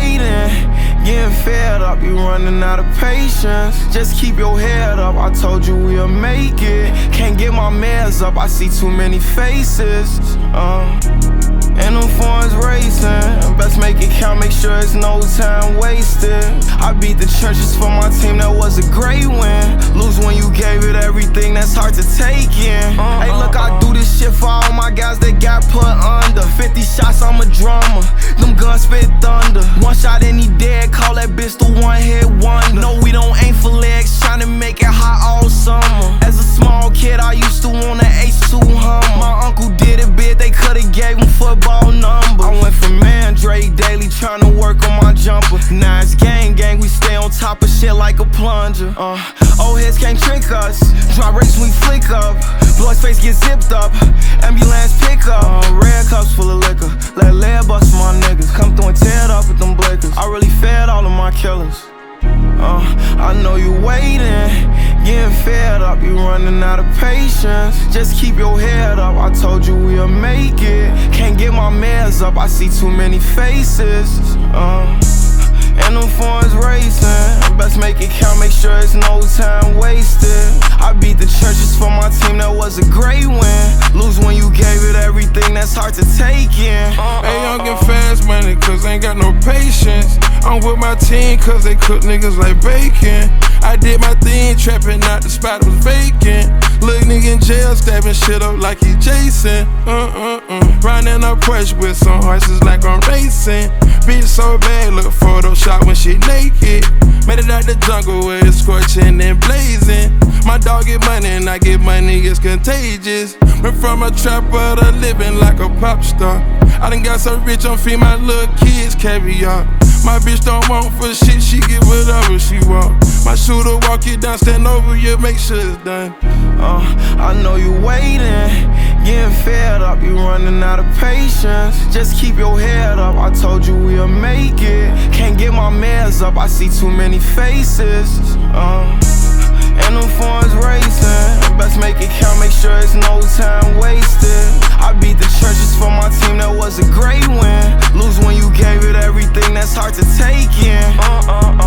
waiting, getting fed up, you running out of patience. Just keep your head up, I told you we'll make it. Can't get my meds up, I see too many faces. And them phones racing, best make it count, make sure it's no time wasted. I beat the churches for my team, that was a great win. Lose when you gave it everything, that's hard to take in. Hey look, I do this shit for all my guys that got put under. 50 shots, I'm a drummer, them guns spit thunder. One shot and he dead, call that bitch the one hit wonder. No, we don't aim for legs, tryna make it hot all summer. As a small kid, I used to want an H2 Hummer. My uncle did it big, they could've gave him football numbers. I went from Mandrake daily, tryna work on my jumper. Now it's gang, we stay on top of shit like a plunger. Old heads can't trick us, drop race when we flick up. Blood's face get zipped up, ambulance pick up. Red cups full of liquor, let lead bust for my niggas. Come through and tear it up with them blickers. I really fed all of my killers. I know you waiting, getting fed up, you running out of patience. Just keep your head up, I told you we'll make it. Can't get my meds up, I see too many faces. And them phones racing, best make it count, make sure it's no time wasted. I beat the churches for my team, that was a great win. Lose when you gave it everything, that's hard to take in. Hey, I'm getting fast money, cause I ain't got no patience. I'm with my team, cause they cook niggas like bacon. I did my thing, trapping out the spot was vacant. Little nigga in jail, stabbing shit up like he Jason. Riding up Porsche with some horses like I'm racing. Bitch so bad, look Photoshop when she naked. Made it out the jungle where it's scorching and blazing. My dog get money and I get money, it's contagious. Went from a trapper to living like a pop star. I done got so rich, I'm feeding my little kids caviar. My bitch don't want for shit, she get whatever she want. My shooter walk you down, stand over you, make sure it's done. I know you waiting, getting fed up, you running out of patience. Just keep your head up, I told you we'll make it. Can't get my meds up, I see too many faces. And them phones racing, best make it count, make sure it's no time wasted. I beat the churches for my team, that was a great win. Lose when you gave it everything, that's hard to take in.